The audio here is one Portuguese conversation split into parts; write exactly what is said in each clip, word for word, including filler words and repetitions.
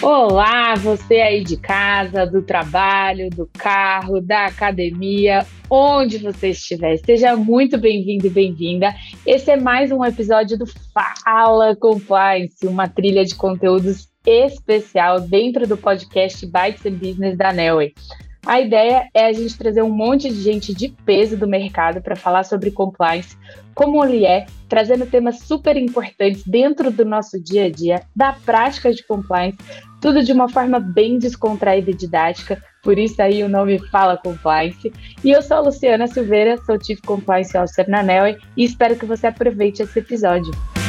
Olá, você aí de casa, do trabalho, do carro, da academia, onde você estiver. Seja muito bem-vindo e bem-vinda. Esse é mais um episódio do Fala Compliance, uma trilha de conteúdos especial dentro do podcast Bytes and Business da Neoway. A ideia é a gente trazer um monte de gente de peso do mercado para falar sobre compliance, como ele é, trazendo temas super importantes dentro do nosso dia a dia, da prática de compliance, tudo de uma forma bem descontraída e didática, por isso aí o nome Fala Compliance. E eu sou a Luciana Silveira, sou Chief Compliance Officer na Neoway e espero que você aproveite esse episódio.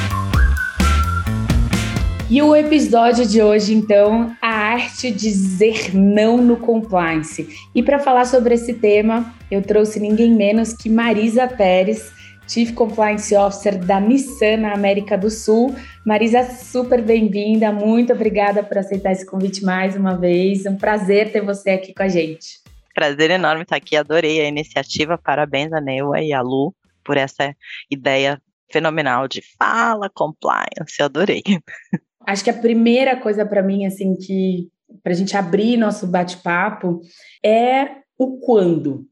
E o episódio de hoje, então, a arte de dizer não no compliance. E para falar sobre esse tema, eu trouxe ninguém menos que Marisa Pérez, Chief Compliance Officer da Nissan na América do Sul. Marisa, super bem-vinda, muito obrigada por aceitar esse convite mais uma vez. É um prazer ter você aqui com a gente. Prazer enorme estar aqui, adorei a iniciativa, parabéns a Neoway e a Lu por essa ideia fenomenal de Fala Compliance, eu adorei. Acho que a primeira coisa para mim, assim, que para a gente abrir nosso bate-papo é o quando.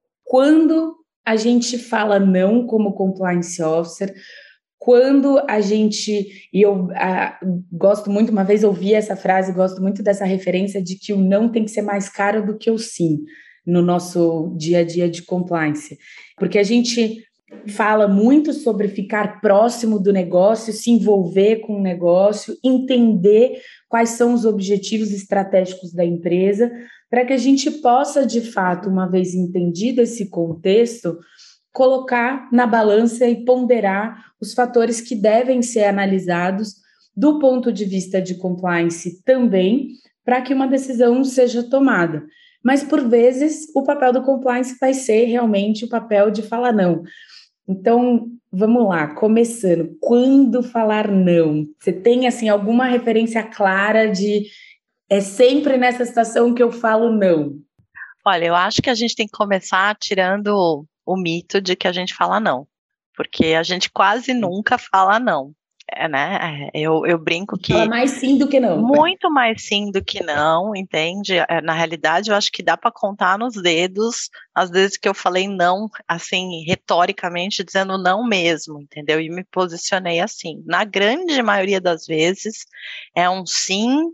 Quando a gente fala não como compliance officer, quando a gente, e eu a, gosto muito, uma vez ouvi essa frase, gosto muito dessa referência de que o não tem que ser mais caro do que o sim no nosso dia a dia de compliance, porque a gente fala muito sobre ficar próximo do negócio, se envolver com o negócio, entender quais são os objetivos estratégicos da empresa, para que a gente possa, de fato, uma vez entendido esse contexto, colocar na balança e ponderar os fatores que devem ser analisados do ponto de vista de compliance também, para que uma decisão seja tomada. Mas, por vezes, o papel do compliance vai ser realmente o papel de falar não. Então, vamos lá, começando. Quando falar não? Você tem, assim, alguma referência clara de é sempre nessa situação que eu falo não? Olha, eu acho que a gente tem que começar tirando o mito de que a gente fala não, porque a gente quase nunca fala não, é, né? Eu, eu brinco que... Fala mais sim do que não. Muito mais sim do que não, entende? Na realidade, eu acho que dá para contar nos dedos as vezes que eu falei não, assim, retoricamente, dizendo não mesmo, entendeu? E me posicionei assim. Na grande maioria das vezes, é um sim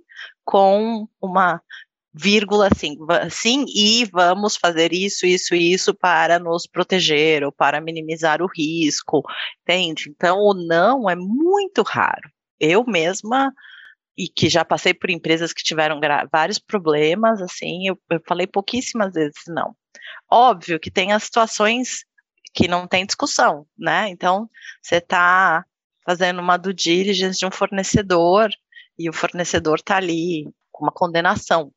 com uma vírgula assim, sim, e vamos fazer isso, isso e isso para nos proteger ou para minimizar o risco, entende? Então, o não é muito raro. Eu mesma, e que já passei por empresas que tiveram vários problemas, assim, eu, eu falei pouquíssimas vezes não. Óbvio que tem as situações que não tem discussão, né? Então, você está fazendo uma due diligence de um fornecedor e o fornecedor está ali com uma condenação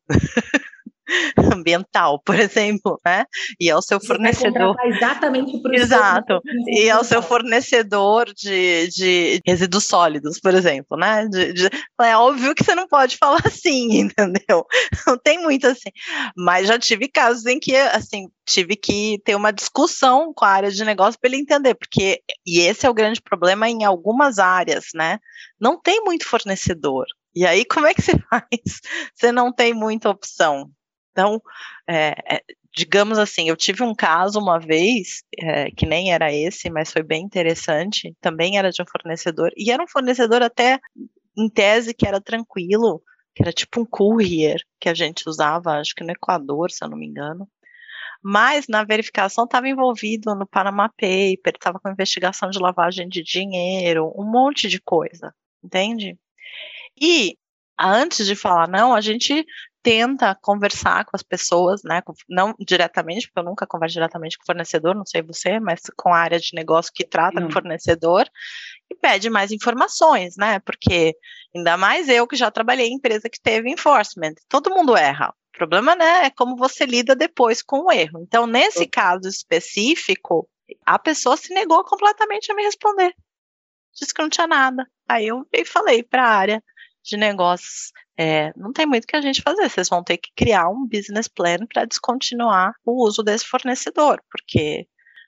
ambiental, por exemplo, né? E é o seu você fornecedor. Vai exatamente por isso. Exato. E é o seu fornecedor de, de resíduos sólidos, por exemplo, né? De, de... É óbvio que você não pode falar assim, entendeu? Não tem muito assim. Mas já tive casos em que, assim, tive que ter uma discussão com a área de negócio para ele entender, porque, e esse é o grande problema em algumas áreas, né? Não tem muito fornecedor. E aí, como é que você faz? Você não tem muita opção. Então, é, é, digamos assim, eu tive um caso uma vez, é, que nem era esse, mas foi bem interessante, também era de um fornecedor, e era um fornecedor até, em tese, que era tranquilo, que era tipo um courier, que a gente usava, acho que no Equador, se eu não me engano, mas na verificação estava envolvido no Panama Paper, estava com investigação de lavagem de dinheiro, um monte de coisa, entende? E antes de falar não, a gente tenta conversar com as pessoas, né, não diretamente, porque eu nunca converso diretamente com o fornecedor, não sei você, mas com a área de negócio que trata não. com o fornecedor, e pede mais informações, né, porque ainda mais eu que já trabalhei em empresa que teve enforcement, todo mundo erra, o problema, né, é como você lida depois com o erro. Então, nesse caso específico, a pessoa se negou completamente a me responder, disse que não tinha nada, aí eu falei para a área de negócios, é, não tem muito o que a gente fazer, vocês vão ter que criar um business plan para descontinuar o uso desse fornecedor, porque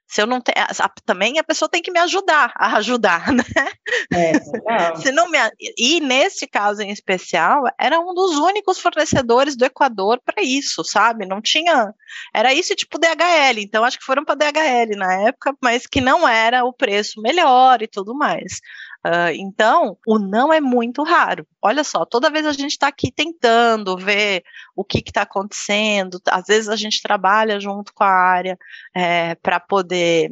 Se eu não tenho, também a pessoa tem que me ajudar a ajudar, né? É, legal. Se não me, e nesse caso em especial, era um dos únicos fornecedores do Equador para isso, sabe? Não tinha, era isso tipo D H L, então acho que foram para D H L na época, mas que não era o preço melhor e tudo mais. Uh, então, o não é muito raro. Olha só, toda vez a gente está aqui tentando ver o que está acontecendo, às vezes a gente trabalha junto com a área é, para poder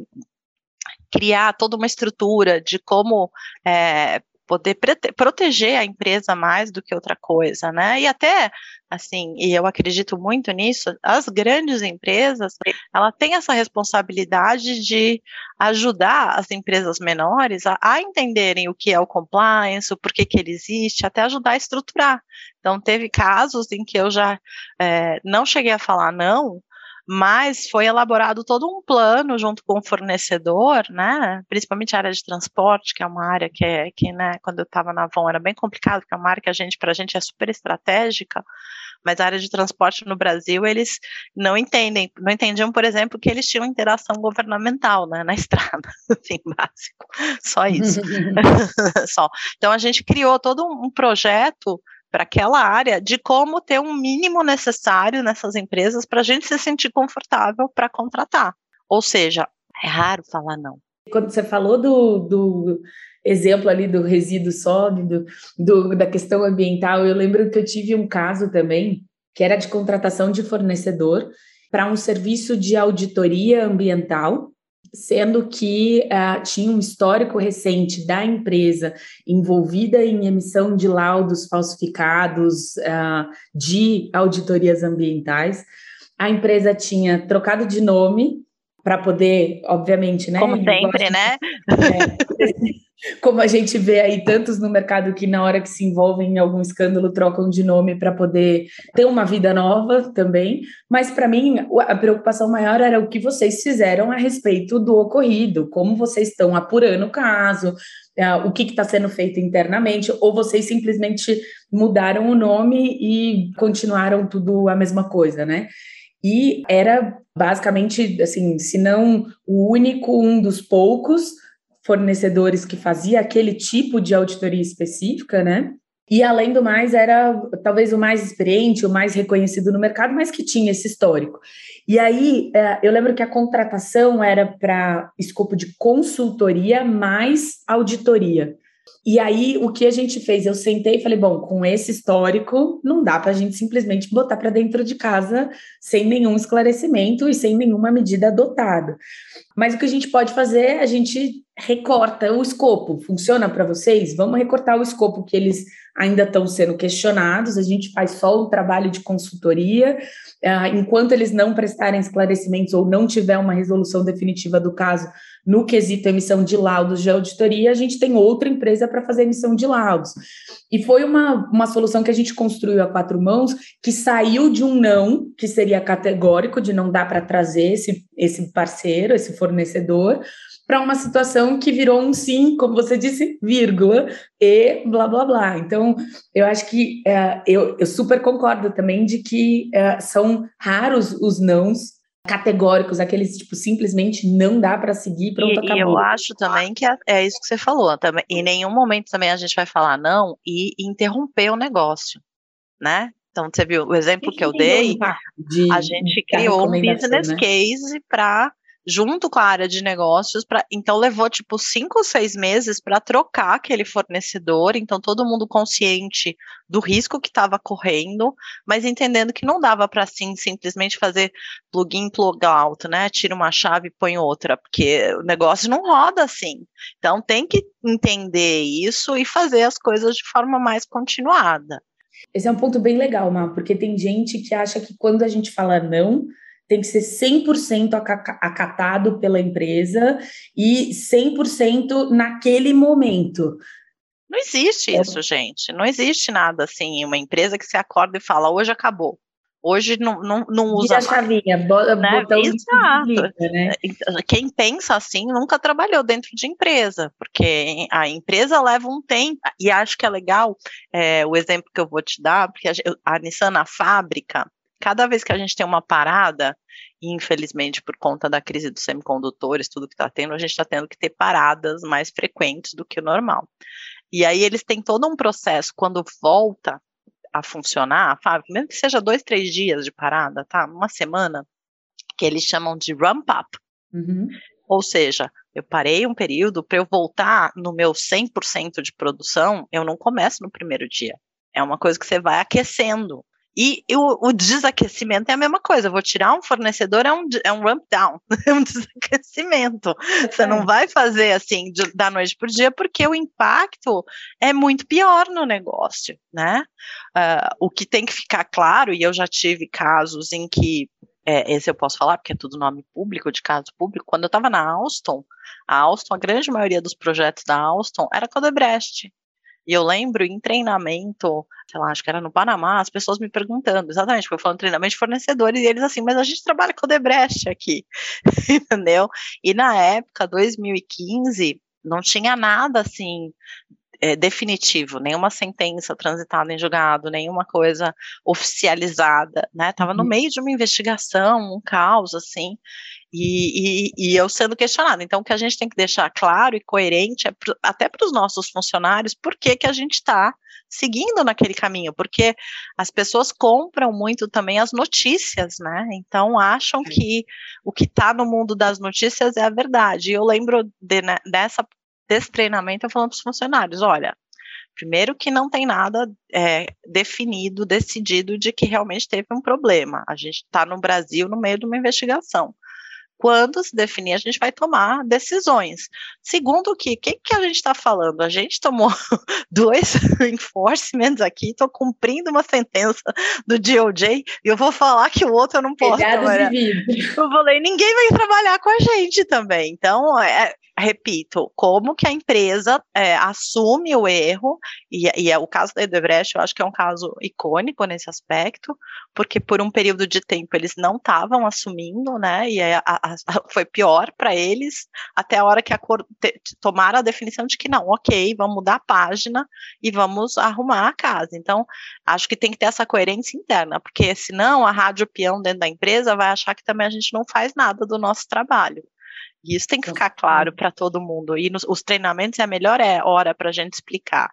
criar toda uma estrutura de como é, poder proteger a empresa mais do que outra coisa, né? E até, assim, e eu acredito muito nisso, as grandes empresas, ela tem essa responsabilidade de ajudar as empresas menores a, a entenderem o que é o compliance, o porquê que ele existe, até ajudar a estruturar. Então, teve casos em que eu já é, não cheguei a falar não, mas foi elaborado todo um plano junto com o fornecedor, né, principalmente a área de transporte, que é uma área que, é, que né, quando eu estava na Avon era bem complicado, porque é uma área que a gente, para a gente é super estratégica, mas a área de transporte no Brasil, eles não entendem, não entendiam, por exemplo, que eles tinham interação governamental, né, na estrada, assim, básico, só isso, só. Então a gente criou todo um projeto para aquela área, de como ter um mínimo necessário nessas empresas para a gente se sentir confortável para contratar. Ou seja, é raro falar não. Quando você falou do, do exemplo ali do resíduo sólido, do, da questão ambiental, eu lembro que eu tive um caso também, que era de contratação de fornecedor para um serviço de auditoria ambiental, sendo que uh, tinha um histórico recente da empresa envolvida em emissão de laudos falsificados uh, de auditorias ambientais. A empresa tinha trocado de nome para poder, obviamente, né? Como sempre, né? É, como a gente vê aí tantos no mercado que na hora que se envolvem em algum escândalo trocam de nome para poder ter uma vida nova também, mas para mim a preocupação maior era o que vocês fizeram a respeito do ocorrido, como vocês estão apurando o caso, o que está sendo feito internamente, ou vocês simplesmente mudaram o nome e continuaram tudo a mesma coisa, né? E era basicamente, assim, se não o único, um dos poucos fornecedores que fazia aquele tipo de auditoria específica, né? E, além do mais, era talvez o mais experiente, o mais reconhecido no mercado, mas que tinha esse histórico. E aí, eu lembro que a contratação era para escopo de consultoria mais auditoria. E aí, o que a gente fez? Eu sentei e falei, bom, com esse histórico, não dá para a gente simplesmente botar para dentro de casa sem nenhum esclarecimento e sem nenhuma medida adotada. Mas o que a gente pode fazer, a gente recorta o escopo. Funciona para vocês? Vamos recortar o escopo que eles ainda estão sendo questionados, a gente faz só o trabalho de consultoria, uh, enquanto eles não prestarem esclarecimentos ou não tiver uma resolução definitiva do caso no quesito emissão de laudos de auditoria, a gente tem outra empresa para fazer emissão de laudos. E foi uma, uma solução que a gente construiu a quatro mãos, que saiu de um não, que seria categórico, de não dar para trazer esse, esse parceiro, esse fornecedor, para uma situação que virou um sim, como você disse, vírgula, e blá, blá, blá. Então, eu acho que uh, eu, eu super concordo também de que uh, são raros os nãos categóricos, aqueles, tipo, simplesmente não dá para seguir, pronto, e, acabou. E eu acho também que é, é isso que você falou, também, em nenhum momento também a gente vai falar não e, e interromper o negócio, né? Então, você viu o exemplo que eu dei, de, a gente criou um business, né, case para, junto com a área de negócios, pra, então levou tipo cinco ou seis meses para trocar aquele fornecedor, então todo mundo consciente do risco que estava correndo, mas entendendo que não dava para assim simplesmente fazer plug-in, plug-out, né? Tira uma chave e põe outra, porque o negócio não roda assim. Então tem que entender isso e fazer as coisas de forma mais continuada. Esse é um ponto bem legal, Má, porque tem gente que acha que quando a gente fala não, tem que ser cem por cento acatado pela empresa e cem por cento naquele momento. Não existe isso, gente. Não existe nada assim, uma empresa que se acorda e fala, hoje acabou. Hoje não, não, não usa mais. Vira a chavinha, bota, né? Botão Exato. Desliga, né? Quem pensa assim nunca trabalhou dentro de empresa, porque a empresa leva um tempo, e acho que é legal é, o exemplo que eu vou te dar, porque a, a Nissan na fábrica, cada vez que a gente tem uma parada, e infelizmente por conta da crise dos semicondutores, tudo que está tendo, a gente está tendo que ter paradas mais frequentes do que o normal. E aí eles têm todo um processo, quando volta a funcionar, mesmo que seja dois, três dias de parada, tá? Uma semana, que eles chamam de ramp up. Uhum. Ou seja, eu parei um período para eu voltar no meu cem por cento de produção, eu não começo no primeiro dia. É uma coisa que você vai aquecendo. E, e o, o desaquecimento é a mesma coisa. Eu vou tirar um fornecedor, é um, é um ramp down, é um desaquecimento. Você não vai fazer assim de, da noite por dia, porque o impacto é muito pior no negócio, né? Uh, o que tem que ficar claro, e eu já tive casos em que, é, esse eu posso falar, porque é tudo nome público, de caso público, quando eu estava na Alstom, a Alstom, a grande maioria dos projetos da Alstom era com a Odebrecht. E eu lembro em treinamento, sei lá, acho que era no Panamá, as pessoas me perguntando, exatamente, porque eu falo treinamento de fornecedores, e eles assim, mas a gente trabalha com o Odebrecht aqui, entendeu? E na época, dois mil e quinze, não tinha nada assim, é, definitivo, nenhuma sentença transitada em julgado, nenhuma coisa oficializada, né? Tava no meio de uma investigação, um caos, assim, E, e, e eu sendo questionada. Então, o que a gente tem que deixar claro e coerente é pro, até para os nossos funcionários, por que que a gente está seguindo naquele caminho, porque as pessoas compram muito também as notícias, né? Então, acham Sim. que o que está no mundo das notícias é a verdade. E eu lembro de, né, dessa, desse treinamento, eu falando para os funcionários, olha, primeiro que não tem nada é, definido, decidido de que realmente teve um problema. A gente está no Brasil no meio de uma investigação. Quando se definir, a gente vai tomar decisões. Segundo, que que, que a gente está falando? A gente tomou dois enforcements aqui, estou cumprindo uma sentença do D O J, e eu vou falar que o outro eu não posso trabalhar. Eu falei, ninguém vai trabalhar com a gente também. Então, é, repito, como que a empresa é, assume o erro, e, e é o caso da Odebrecht, eu acho que é um caso icônico nesse aspecto, porque por um período de tempo eles não estavam assumindo, né, e a, a, a, foi pior para eles, até a hora que a cor, te, tomaram a definição de que não, ok, vamos mudar a página e vamos arrumar a casa. Então, acho que tem que ter essa coerência interna, porque senão a rádio peão dentro da empresa vai achar que também a gente não faz nada do nosso trabalho. E isso tem que ficar claro para todo mundo. E nos, os treinamentos é a melhor é, hora para a gente explicar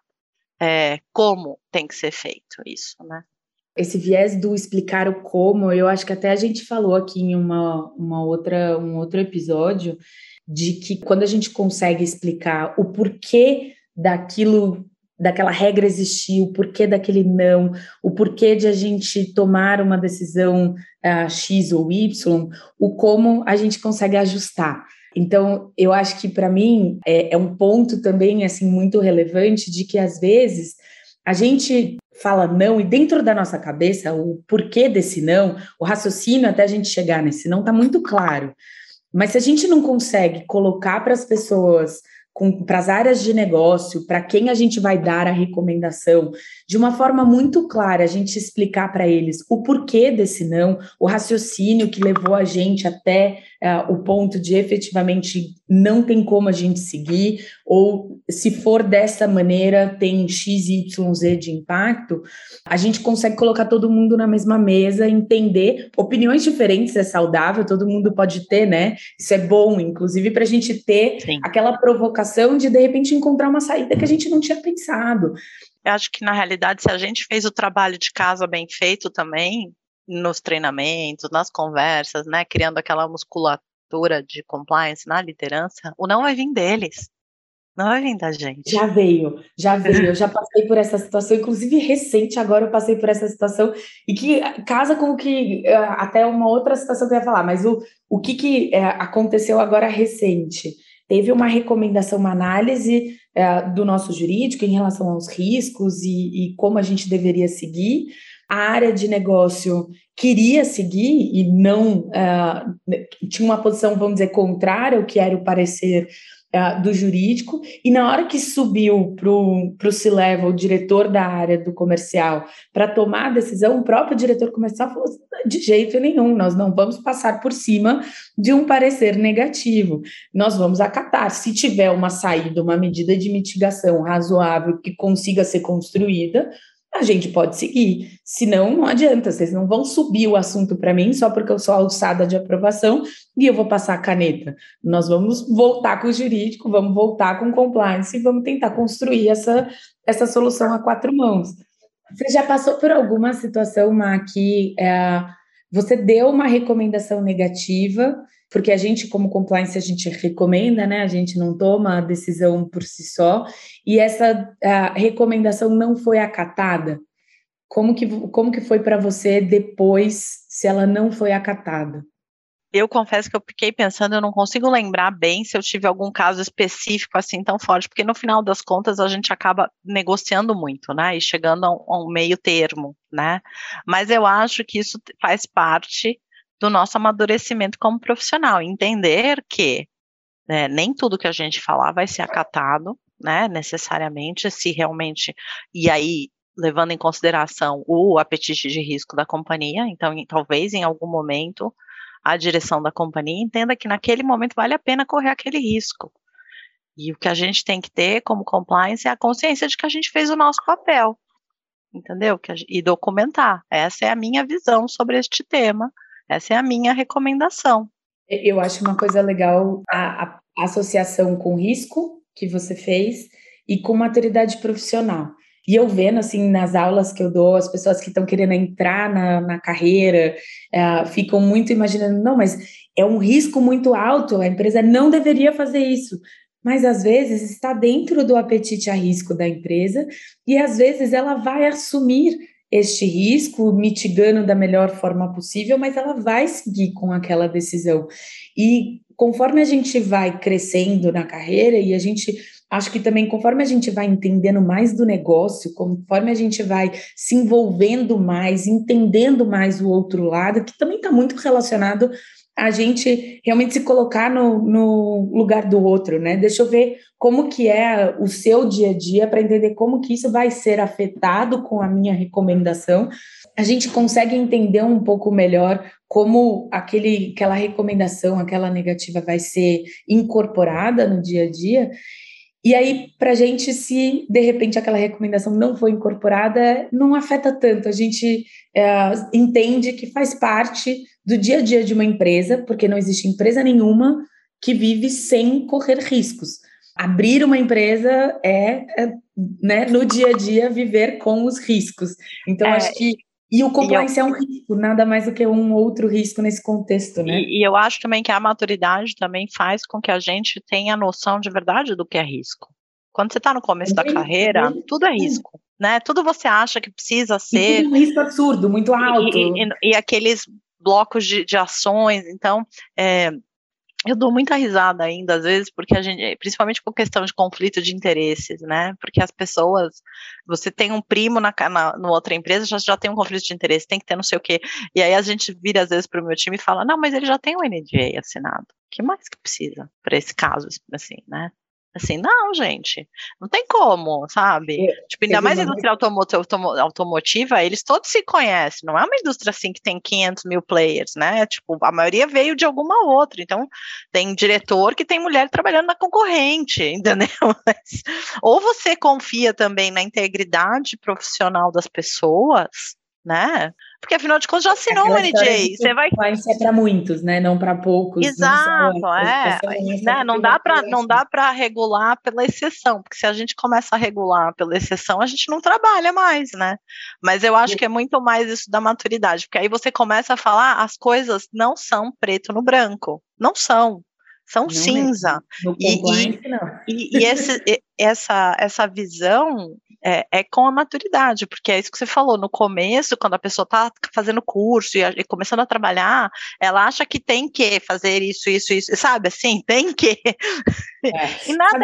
é, como tem que ser feito isso, né? Esse viés do explicar o como, eu acho que até a gente falou aqui em uma, uma outra, um outro episódio, de que quando a gente consegue explicar o porquê daquilo, daquela regra existir, o porquê daquele não, o porquê de a gente tomar uma decisão uh, X ou Y, o como a gente consegue ajustar. Então, eu acho que para mim é, é um ponto também assim muito relevante de que às vezes a gente fala não e dentro da nossa cabeça o porquê desse não, o raciocínio até a gente chegar nesse não está muito claro. Mas se a gente não consegue colocar para as pessoas, para as áreas de negócio, para quem a gente vai dar a recomendação, de uma forma muito clara, a gente explicar para eles o porquê desse não, o raciocínio que levou a gente até uh, o ponto de efetivamente não tem como a gente seguir, ou se for dessa maneira tem X, Y, Z de impacto, a gente consegue colocar todo mundo na mesma mesa, entender, opiniões diferentes é saudável, todo mundo pode ter, né? Isso é bom, inclusive para a gente ter Sim. aquela provocação de, de repente, encontrar uma saída que a gente não tinha pensado. Eu acho que, na realidade, se a gente fez o trabalho de casa bem feito também, nos treinamentos, nas conversas, né, criando aquela musculatura de compliance na liderança, o não vai vir deles, não vai vir da gente. Já veio, já veio, eu já passei por essa situação, inclusive recente agora eu passei por essa situação, e que casa com o que, até uma outra situação que eu ia falar, mas o, o que, que é, aconteceu agora recente? Teve uma recomendação, uma análise é, do nosso jurídico em relação aos riscos e, e como a gente deveria seguir. A área de negócio queria seguir e não uh, tinha uma posição, vamos dizer, contrária ao que era o parecer uh, do jurídico, e na hora que subiu para o C-Level, o diretor da área do comercial, para tomar a decisão, o próprio diretor comercial falou, de jeito nenhum, nós não vamos passar por cima de um parecer negativo, nós vamos acatar, se tiver uma saída, uma medida de mitigação razoável que consiga ser construída, a gente pode seguir. Senão, não adianta, vocês não vão subir o assunto para mim só porque eu sou alçada de aprovação e eu vou passar a caneta. Nós vamos voltar com o jurídico, vamos voltar com o compliance e vamos tentar construir essa, essa solução a quatro mãos. Você já passou por alguma situação, Má, que é, você deu uma recomendação negativa, porque a gente, como compliance, a gente recomenda, né? A gente não toma a decisão por si só, e essa a recomendação não foi acatada? Como que, como que foi para você depois, se ela não foi acatada? Eu confesso que eu fiquei pensando, eu não consigo lembrar bem se eu tive algum caso específico assim tão forte, porque no final das contas a gente acaba negociando muito, né, e chegando a um, a um meio termo, né, mas eu acho que isso faz parte do nosso amadurecimento como profissional, entender que, né, nem tudo que a gente falar vai ser acatado, né, necessariamente, se realmente, e aí, levando em consideração o apetite de risco da companhia, então em, talvez em algum momento a direção da companhia entenda que naquele momento vale a pena correr aquele risco. E o que a gente tem que ter como compliance é a consciência de que a gente fez o nosso papel, entendeu? Que a, e documentar. Essa é a minha visão sobre este tema, essa é a minha recomendação. Eu acho uma coisa legal a, a associação com risco que você fez e com maturidade profissional. E eu vendo, assim, nas aulas que eu dou, as pessoas que estão querendo entrar na, na carreira, uh, ficam muito imaginando, não, mas é um risco muito alto, a empresa não deveria fazer isso. Mas, às vezes, está dentro do apetite a risco da empresa e, às vezes, ela vai assumir este risco, mitigando da melhor forma possível, mas ela vai seguir com aquela decisão. E, conforme a gente vai crescendo na carreira e a gente... Acho que também, conforme a gente vai entendendo mais do negócio, conforme a gente vai se envolvendo mais, entendendo mais o outro lado, que também está muito relacionado a gente realmente se colocar no, no lugar do outro, né? Deixa eu ver como que é o seu dia a dia para entender como que isso vai ser afetado com a minha recomendação. A gente consegue entender um pouco melhor como aquele, aquela recomendação, aquela negativa vai ser incorporada no dia a dia. E aí, para a gente, se de repente aquela recomendação não foi incorporada, não afeta tanto. A gente é, entende que faz parte do dia a dia de uma empresa, porque não existe empresa nenhuma que vive sem correr riscos. Abrir uma empresa é, é né, no dia a dia, viver com os riscos. Então, é, acho que... E o compliance e eu, é um risco, nada mais do que um outro risco nesse contexto, né? E, e eu acho também que a maturidade também faz com que a gente tenha a noção de verdade do que é risco. Quando você está no começo é da carreira, é tudo é risco, é. né? Tudo você acha que precisa ser... E tudo um risco absurdo, muito alto. E, e, e aqueles blocos de, de ações, então... É, eu dou muita risada ainda, às vezes, porque a gente, principalmente por questão de conflito de interesses, né, porque as pessoas, você tem um primo na, na, na outra empresa, já, já tem um conflito de interesse, tem que ter não sei o quê, e aí a gente vira, às vezes, para o meu time e fala, não, mas ele já tem o N D A assinado, o que mais que precisa para esse caso, assim, né? Assim, não, gente, não tem como, sabe? É, tipo, ainda mais a indústria automotiva, eles todos se conhecem, não é uma indústria assim que tem quinhentos mil players, né? Tipo, a maioria veio de alguma outra, então tem diretor que tem mulher trabalhando na concorrente, entendeu? Mas, ou você confia também na integridade profissional das pessoas, né? Porque afinal de contas já assinou um N D A, você vai... é para muitos, né? Não para poucos. Exato, não é. Né? Não dá para não dá para regular pela exceção, porque se a gente começa a regular pela exceção, a gente não trabalha mais, né? Mas eu acho que é muito mais isso da maturidade, porque aí você começa a falar, as coisas não são preto no branco, não são. São não cinza. No e, e, não. e, e esse, essa, essa visão é, é com a maturidade, porque é isso que você falou, no começo, quando a pessoa está fazendo curso e, e começando a trabalhar, ela acha que tem que fazer isso, isso, isso, sabe assim, tem que. É. E nada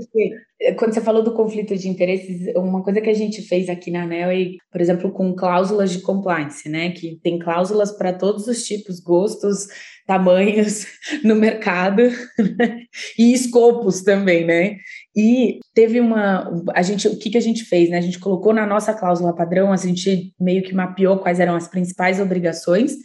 é. Quando você falou do conflito de interesses, uma coisa que a gente fez aqui na ANEEL é, por exemplo, com cláusulas de compliance, né, que tem cláusulas para todos os tipos, gostos, tamanhos no mercado, né? E escopos também, né? E teve uma, a gente, o que, que a gente fez, né? A gente colocou na nossa cláusula padrão, a gente meio que mapeou quais eram as principais obrigações,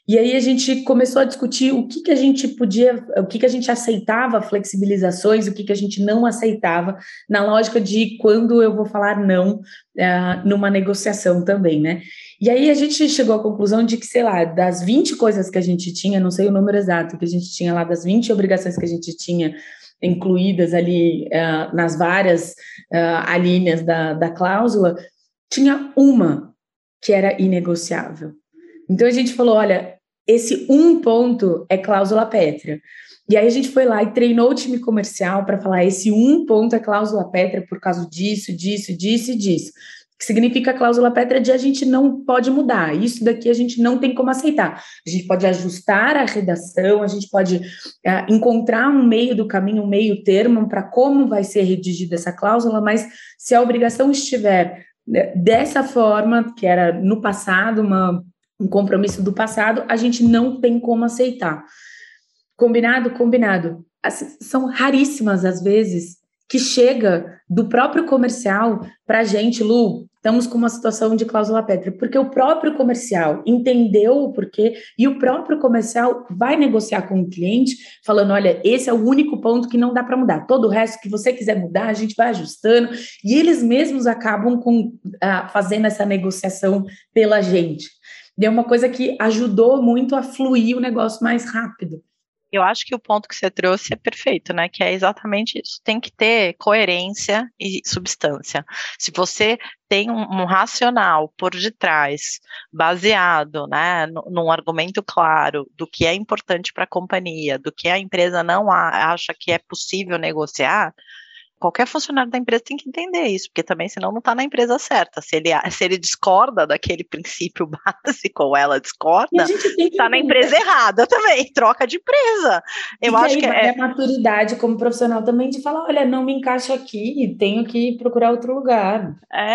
E aí a gente começou a discutir o que, que a gente podia, o que, que a gente aceitava flexibilizações, o que, que a gente não aceitava, na lógica de quando eu vou falar não uh, numa negociação também, né? E aí a gente chegou à conclusão de que, sei lá, das vinte coisas que a gente tinha, não sei o número exato que a gente tinha lá, das vinte obrigações que a gente tinha incluídas ali uh, nas várias uh, alíneas da, da cláusula, tinha uma que era inegociável. Então a gente falou, olha, esse um ponto é cláusula pétrea. E aí a gente foi lá e treinou o time comercial para falar, esse um ponto é cláusula pétrea por causa disso, disso, disso e disso. Que significa cláusula pétrea de a gente não pode mudar. Isso daqui a gente não tem como aceitar. A gente pode ajustar a redação, a gente pode uh, encontrar um meio do caminho, um meio termo para como vai ser redigida essa cláusula, mas se a obrigação estiver dessa forma, que era no passado, uma um compromisso do passado, a gente não tem como aceitar. Combinado? Combinado. Assim, são raríssimas as vezes que chega do próprio comercial para a gente, Lu, estamos com uma situação de cláusula pétrea, porque o próprio comercial entendeu o porquê e o próprio comercial vai negociar com o cliente, falando, olha, esse é o único ponto que não dá para mudar, todo o resto que você quiser mudar, a gente vai ajustando, e eles mesmos acabam com, ah, fazendo essa negociação pela gente. É uma coisa que ajudou muito a fluir o negócio mais rápido. Eu acho que o ponto que você trouxe é perfeito, né? Que é exatamente isso. Tem que ter coerência e substância. Se você tem um, um racional por detrás, baseado, né, num argumento claro do que é importante para a companhia, do que a empresa não a, acha que é possível negociar, qualquer funcionário da empresa tem que entender isso, porque também senão não está na empresa certa. Se ele, se ele discorda daquele princípio básico, ou ela discorda, está na empresa errada também, troca de empresa. Eu e acho aí, que é a maturidade como profissional também de falar, olha, não me encaixa aqui, tenho que procurar outro lugar.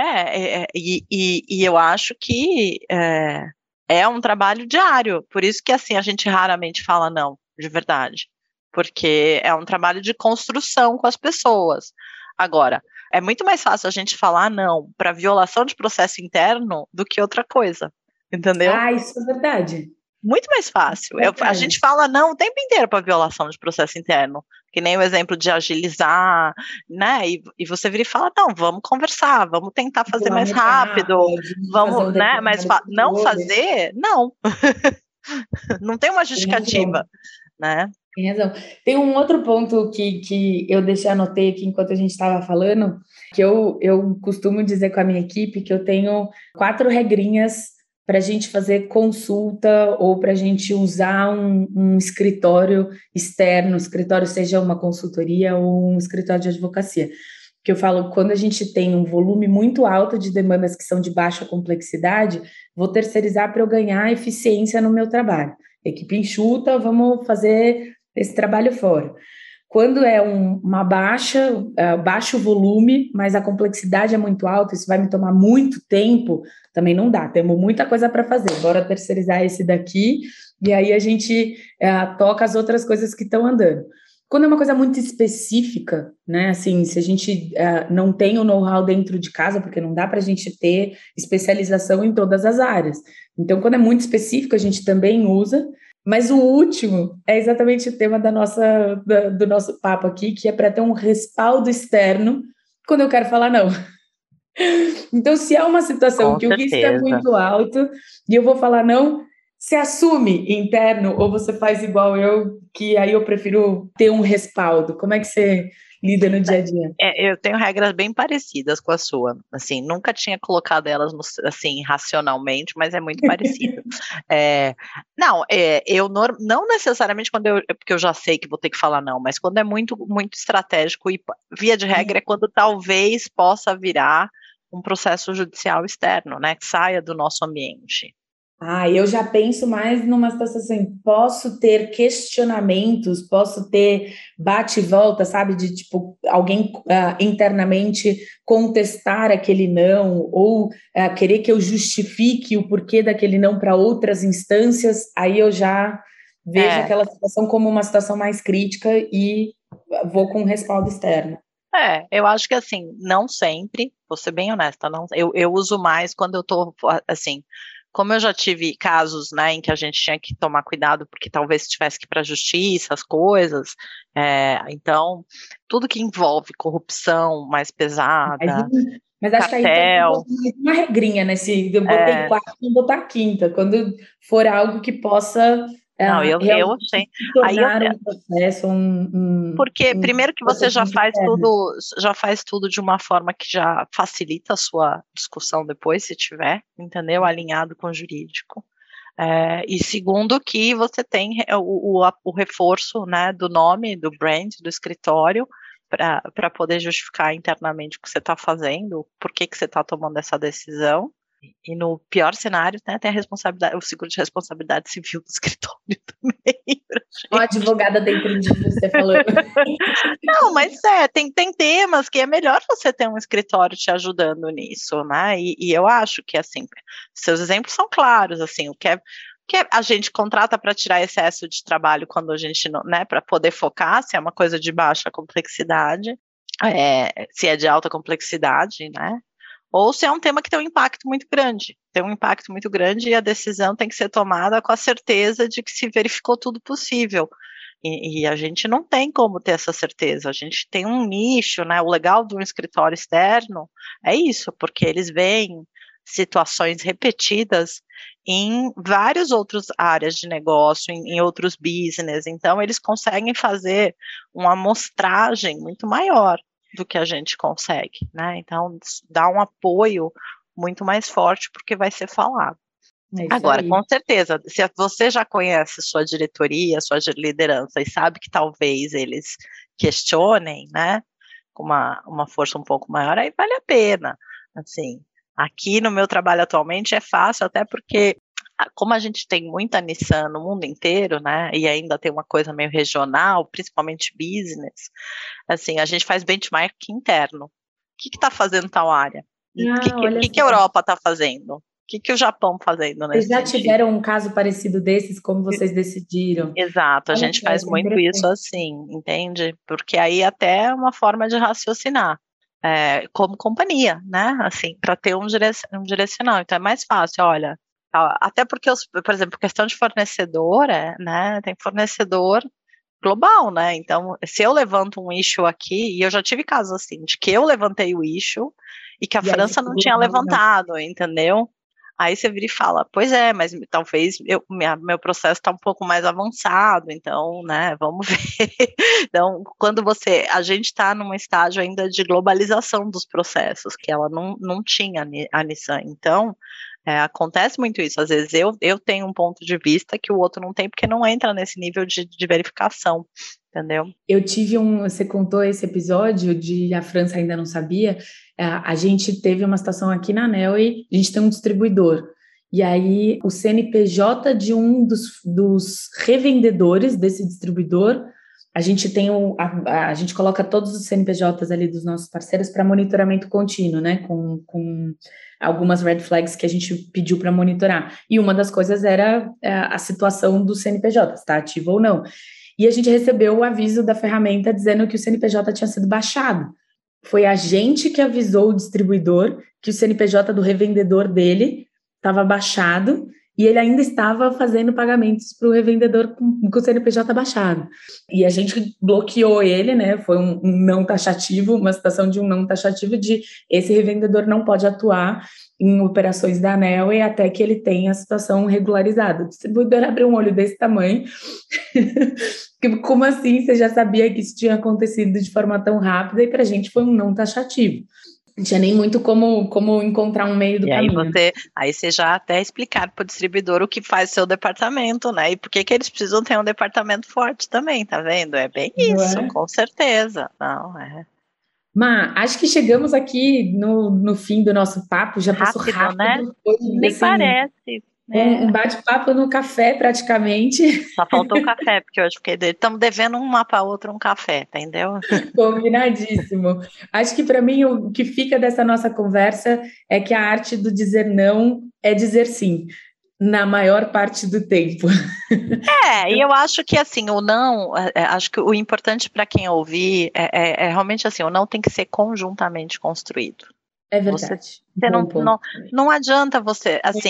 É, é e, e, e eu acho que é, é um trabalho diário, por isso que assim a gente raramente fala não, de verdade. Porque é um trabalho de construção com as pessoas. Agora, é muito mais fácil a gente falar não para violação de processo interno do que outra coisa, entendeu? Ah, isso é verdade. Muito mais fácil. É Eu, a gente fala não o tempo inteiro para violação de processo interno, que nem o exemplo de agilizar, né? E, e você vira e fala, não, vamos conversar, vamos tentar fazer vamos mais rápido, vamos, fazer um né? Mas fa não fazer, não. Não tem uma justificativa, né? Tem razão. Tem um outro ponto que, que eu deixei, anotei aqui enquanto a gente estava falando, que eu, eu costumo dizer com a minha equipe que eu tenho quatro regrinhas para a gente fazer consulta ou para a gente usar um, um escritório externo, escritório seja uma consultoria ou um escritório de advocacia. Que eu falo, quando a gente tem um volume muito alto de demandas que são de baixa complexidade, vou terceirizar para eu ganhar eficiência no meu trabalho. Equipe enxuta, vamos fazer esse trabalho fora. Quando é um, uma baixa, uh, baixo volume, mas a complexidade é muito alta, isso vai me tomar muito tempo, também não dá, temos muita coisa para fazer, bora terceirizar esse daqui, e aí a gente uh, toca as outras coisas que estão andando. Quando é uma coisa muito específica, né, assim, se a gente uh, não tem o know-how dentro de casa, porque não dá para a gente ter especialização em todas as áreas. Então, quando é muito específico, a gente também usa. Mas o último é exatamente o tema da nossa, da, do nosso papo aqui, que é para ter um respaldo externo quando eu quero falar não. Então, se é uma situação Com que certeza. O risco é muito alto e eu vou falar não, você assume interno ou você faz igual eu, que aí eu prefiro ter um respaldo? Como é que você lida no dia a dia? É, eu tenho regras bem parecidas com a sua, assim, nunca tinha colocado elas, no, assim, racionalmente, mas é muito parecido. é, não, é, eu não, não necessariamente quando eu, porque eu já sei que vou ter que falar não, mas quando é muito, muito estratégico e via de regra é quando talvez possa virar um processo judicial externo, né, que saia do nosso ambiente. Ah, eu já penso mais numa situação assim, posso ter questionamentos, posso ter bate e volta, sabe, de tipo, alguém uh, internamente contestar aquele não, ou uh, querer que eu justifique o porquê daquele não para outras instâncias, aí eu já vejo é. aquela situação como uma situação mais crítica e vou com um respaldo externo. É, eu acho que assim, não sempre, vou ser bem honesta, não, eu, eu uso mais quando eu tô, assim, como eu já tive casos, né, em que a gente tinha que tomar cuidado, porque talvez tivesse que ir para a justiça, as coisas, é, então, tudo que envolve corrupção mais pesada, Mas, mas acho que aí tem cartel, uma regrinha, né? Se eu botei é, quarta, não botar quinta. Quando for algo que possa é, não, eu, eu realmente sei, se aí eu, tornar um processo, um, um, porque um primeiro que você processo já faz interno. tudo, já faz tudo de uma forma que já facilita a sua discussão depois, se tiver, entendeu? Alinhado com o jurídico. É, e segundo que você tem o, o, o reforço, né, do nome, do brand, do escritório, para poder justificar internamente o que você está fazendo, por que, que você está tomando essa decisão. E no pior cenário, né, tem a responsabilidade, o seguro de responsabilidade civil do escritório também. Uma advogada dentro de você falando. Não, mas é, tem, tem temas que é melhor você ter um escritório te ajudando nisso, né? E, e eu acho que, assim, seus exemplos são claros, assim, o que é, o que é, a gente contrata para tirar excesso de trabalho quando a gente não, né, para poder focar, se é uma coisa de baixa complexidade, é, se é de alta complexidade, né? Ou se é um tema que tem um impacto muito grande, tem um impacto muito grande e a decisão tem que ser tomada com a certeza de que se verificou tudo possível. E, e a gente não tem como ter essa certeza, a gente tem um nicho, né? O legal de um escritório externo é isso, porque eles veem situações repetidas em várias outras áreas de negócio, em, em outros business, então eles conseguem fazer uma amostragem muito maior do que a gente consegue, né? Então, dá um apoio muito mais forte porque vai ser falado. É Agora, aí. com certeza, se você já conhece sua diretoria, sua liderança e sabe que talvez eles questionem, né, com uma, uma força um pouco maior, aí vale a pena. Assim, aqui no meu trabalho atualmente é fácil, até porque como a gente tem muita Nissan no mundo inteiro, né, e ainda tem uma coisa meio regional, principalmente business, assim, a gente faz benchmark interno. O que está fazendo tal área? O Ah, que, que, olha que, que a Europa está fazendo? O que, que o Japão fazendo Vocês nesse já sentido? tiveram um caso parecido desses, como vocês decidiram? Exato, a Olha gente só, faz isso é muito isso interessante. assim, entende? Porque aí até é uma forma de raciocinar, é, como companhia, né? Assim, para ter um, direc um direcional. Então é mais fácil, olha, até porque, os, por exemplo, questão de fornecedor, é, né? Tem fornecedor global, né? Então, se eu levanto um issue aqui, e eu já tive casos assim, de que eu levantei o issue e que a E aí, França não tinha levantado, entendeu? Aí você vira e fala, pois é, mas talvez eu, minha, meu processo está um pouco mais avançado, então, né, vamos ver. Então, quando você, a gente está num estágio ainda de globalização dos processos, que ela não, não tinha a Nissan, então, é, acontece muito isso, às vezes eu, eu tenho um ponto de vista que o outro não tem, porque não entra nesse nível de, de verificação, entendeu? Eu tive um, você contou esse episódio de a França ainda não sabia, a, a gente teve uma situação aqui na ANEL e a gente tem um distribuidor, e aí o C N P J de um dos, dos revendedores desse distribuidor, a gente tem o, a, a gente coloca todos os C N P Js ali dos nossos parceiros para monitoramento contínuo, né, com, com algumas red flags que a gente pediu para monitorar, e uma das coisas era a, a situação do C N P J, está ativo ou não. E a gente recebeu o aviso da ferramenta dizendo que o C N P J tinha sido baixado. Foi a gente que avisou o distribuidor que o C N P J do revendedor dele estava baixado e ele ainda estava fazendo pagamentos para o revendedor com, com o C N P J baixado. E a gente bloqueou ele, né? Foi um, um não taxativo, uma situação de um não taxativo de esse revendedor não pode atuar em operações da ANEL e até que ele tenha a situação regularizada. O distribuidor abriu um olho desse tamanho. Como assim? Você já sabia que isso tinha acontecido de forma tão rápida? E para a gente foi um não taxativo. Não tinha nem muito como, como encontrar um meio do e caminho. Aí você, aí você já até explicar para o distribuidor o que faz o seu departamento, né? E por que que eles precisam ter um departamento forte também, tá vendo? É bem Não isso, é? com certeza. Não, é. Má, acho que chegamos aqui no, no fim do nosso papo, já passou Rápido, rápido, né? foi Nem assim, parece. um, É. um bate-papo no café praticamente, Só faltou o café, porque hoje fiquei estamos devendo uma para outra um café, entendeu? combinadíssimo. Acho que para mim o que fica dessa nossa conversa é que a arte do dizer não é dizer sim, na maior parte do tempo. É, e eu acho que assim, o não, é, é, acho que o importante para quem ouvir é, é, é realmente assim, o não tem que ser conjuntamente construído. É Você, verdade. você Bom não, ponto. não, não adianta você, assim,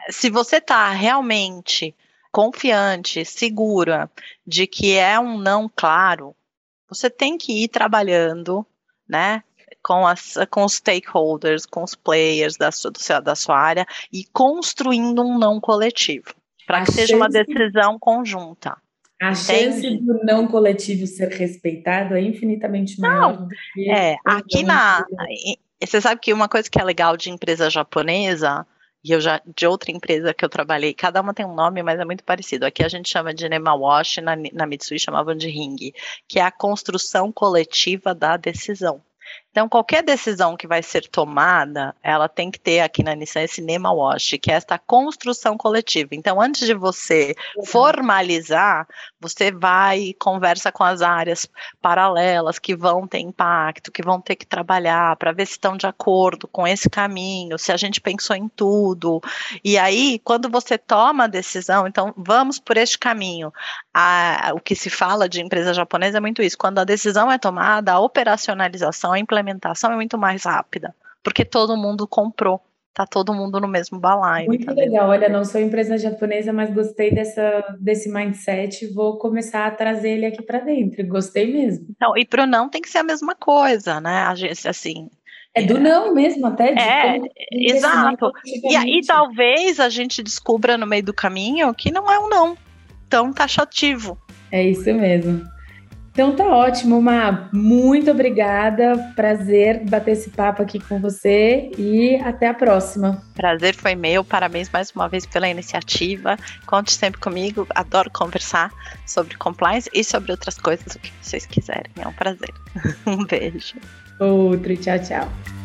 se você está realmente confiante, segura de que é um não claro, você tem que ir trabalhando, né, com, as, com os stakeholders, com os players da sua, da sua área e construindo um não coletivo, para que seja uma decisão conjunta. A Entende? chance do não coletivo ser respeitado é infinitamente maior não, do que... É, aqui na... Você sabe que uma coisa que é legal de empresa japonesa, e eu já, de outra empresa que eu trabalhei, cada uma tem um nome, mas é muito parecido. Aqui a gente chama de Nemawashi, na, na Mitsui chamavam de Ring, que é a construção coletiva da decisão. Então, qualquer decisão que vai ser tomada, ela tem que ter aqui na Nissan esse Nemawashi, que é esta construção coletiva. Então, antes de você formalizar, você vai e conversa com as áreas paralelas que vão ter impacto, que vão ter que trabalhar para ver se estão de acordo com esse caminho, se a gente pensou em tudo. E aí, quando você toma a decisão, então, vamos por este caminho. A, o que se fala de empresa japonesa é muito isso. Quando a decisão é tomada, a operacionalização, a implementação é muito mais rápida, porque todo mundo comprou, tá todo mundo no mesmo balaio. Muito entendeu? Legal, olha, não sou empresa japonesa, mas gostei dessa, desse mindset, vou começar a trazer ele aqui para dentro, gostei mesmo. Então, e pro não tem que ser a mesma coisa, né, a gente, assim... É do não mesmo, até de É, exato, e aí talvez a gente descubra no meio do caminho que não é um não tão taxativo. É isso mesmo. Então tá ótimo, Má. Muito obrigada. Prazer bater esse papo aqui com você e até a próxima. Prazer foi meu. Parabéns mais uma vez pela iniciativa. Conte sempre comigo. Adoro conversar sobre compliance e sobre outras coisas, o que vocês quiserem. É um prazer. Um beijo. Outro. Tchau, tchau.